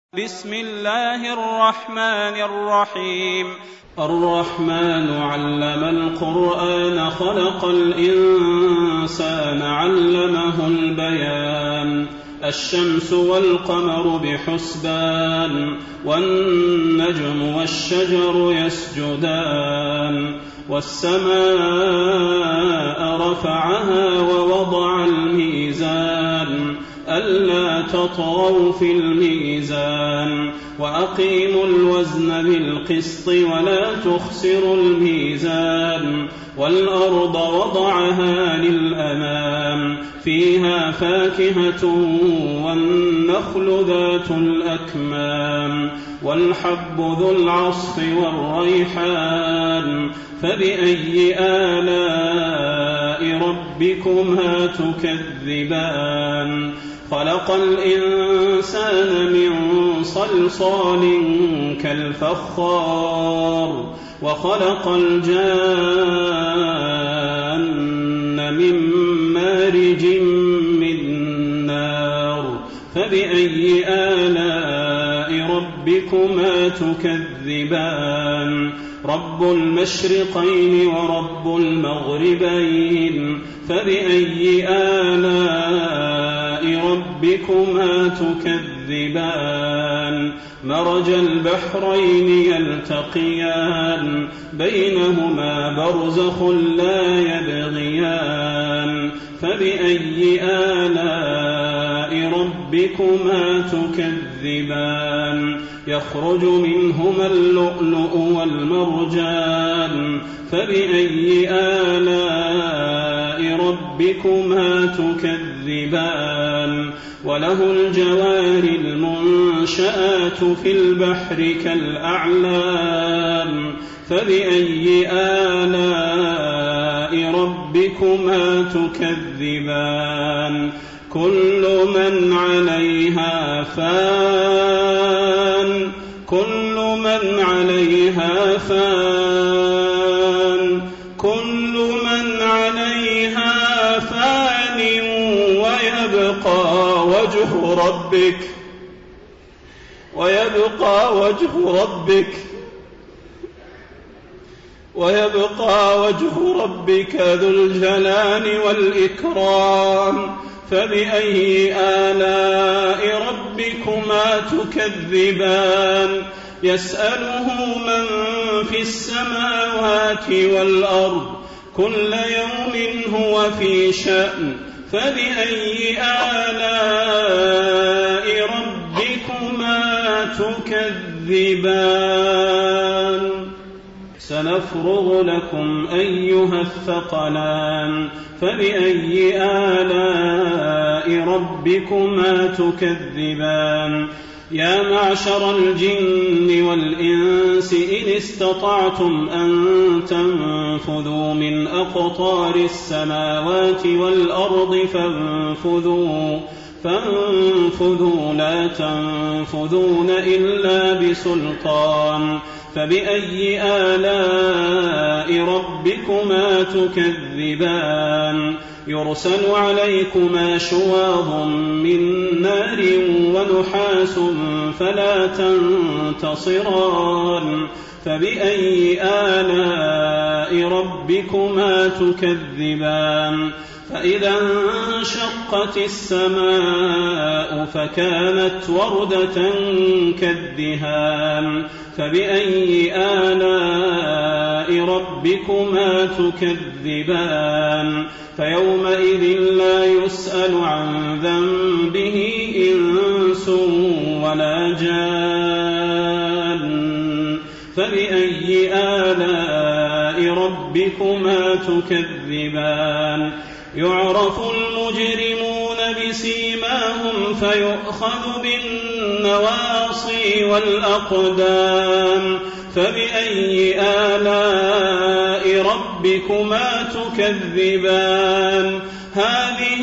بسم الله الرحمن الرحيم. الرحمن علم القرآن خلق الإنسان علمه البيان. الشمس والقمر بحسبان والنجم والشجر يسجدان والسماء رفعها ووضع الميزان ألا تطغوا في الميزان وأقيموا الوزن بالقسط ولا تخسروا الميزان والأرض وضعها للأنام فيها فاكهة والنخل ذات الأكمام والحب ذو العصف والريحان فبأي آلاء ربكما تكذبان. خلق الإنسان من صلصال كالفخار وخلق الجان من مارج من نار فبأي آلاء ربكما تكذبان. رب المشرقين ورب المغربين فبأي آلاء ربكما تكذبان. مرج البحرين يلتقيان بينهما برزخ لا يبغيان فبأي آلاء ربكما تكذبان. يخرج منهما اللؤلؤ والمرجان فبأي آلاء ربكما تكذبان. وله الجوار المنشآت في البحر كالأعلام فبأي آلاء ربكما تكذبان. كل من عليها فان كل من عليها فان كل من عليها فان ويبقى وجه ربك ذو الجلال والإكرام فبأي آلاء ربكما تكذبان. يسأله من في السماوات والأرض كل يوم هو في شأن فبأي آلاء ربكما تكذبان. سنفرغ لكم أيها الثقلان فبأي آلاء ربكما تكذبان. يا معشر الجن والإنس إن استطعتم أن تنفذوا من أقطار السماوات والأرض فانفذوا لا تنفذون إلا بسلطان فبأي آلاء ربكما تكذبان. يرسل عليكما شواظ من نار ونحاس فلا تنتصران فبأي آلاء ربكما تكذبان. فإذا انشقت السماء فكانت وردة كالدهان فبأي آلاء ربكما تكذبان. فيومئذ لا يسأل عن ذنبه إنس ولا جان فبأي آلاء ربكما تكذبان. يعرف المجرمون بسيماهم فيؤخذ بالنواصي والأقدام فبأي آلاء ربكما تكذبان. هذه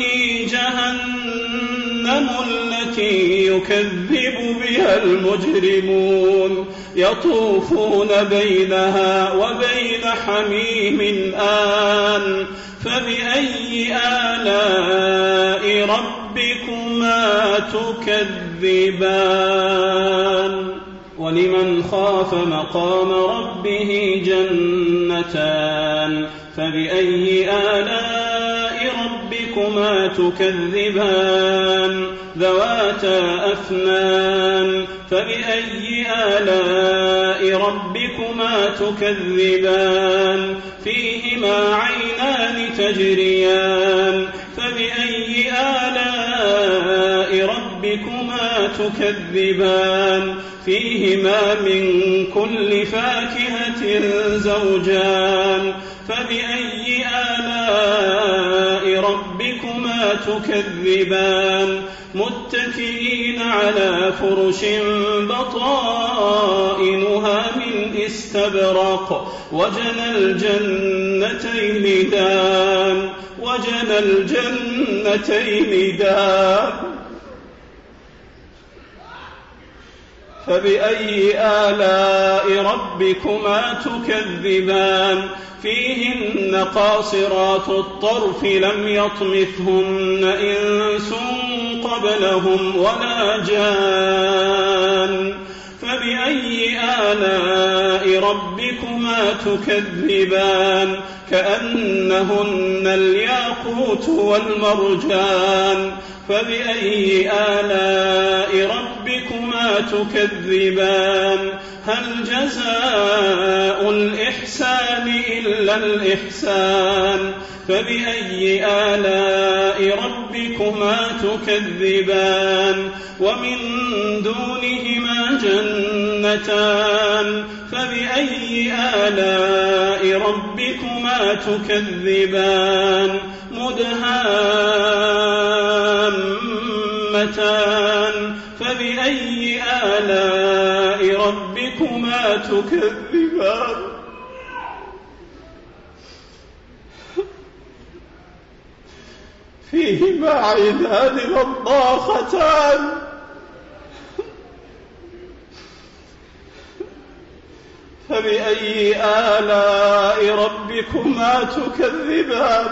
جهنم التي يكذب بها المجرمون يطوفون بينها وبين حميم آن فبأي آلاء ربكما تكذبان ولمن خاف مقام ربه جنتان فبأي آلاء ربكما تكذبان ذواتا أفنان فبأي آلاء ربكما تكذبان فيهما عينان تجريان فبأي آلاء ربكما تكذبان فيهما من كل فاكهة زوجان فبأي آلاء ربكما تكذبان متكئين على فرش بطائنها من استبرق وجنى الجنتين دان فبأي آلاء ربكما تكذبان فيهن قاصرات الطرف لم يطمثهن إنس قبلهم ولا جان فبأي آلاء ربكما تكذبان كأنهن الياقوت والمرجان فبأي آلاء ربكما تكذبان هل جزاء الإحسان إلا الإحسان فبأي آلاء ربكما تكذبان ومن دونهما جنتان فبأي آلاء ربكما تكذبان مدهامتان فبأي آلاء ربكما تكذبان فيهما عينان نضاختان فبأي آلاء ربكما تكذبان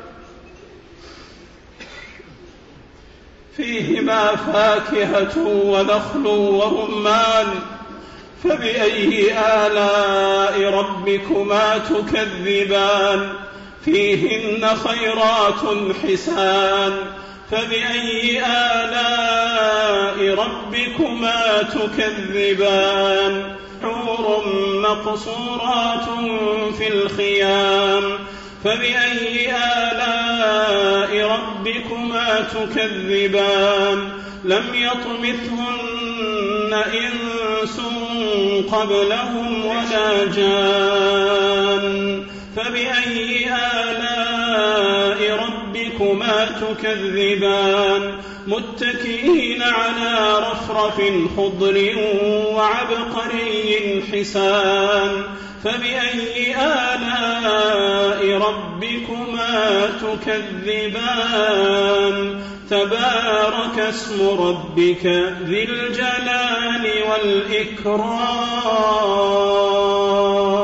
فيهما فاكهة ونخل ورمان فبأي آلاء ربكما تكذبان فيهن خيرات حسان فبأي آلاء ربكما تكذبان حور مقصورات في الخيام فبأي آلاء ربكما تكذبان لم يطمثهن إنس قبلهم ولا جان فبأي آلاء ربكما تكذبان متكئين على رفرف خضر وعبقري حسان فبأي آلاء ربكما تكذبان تبارك اسم ربك ذي الجلال والإكرام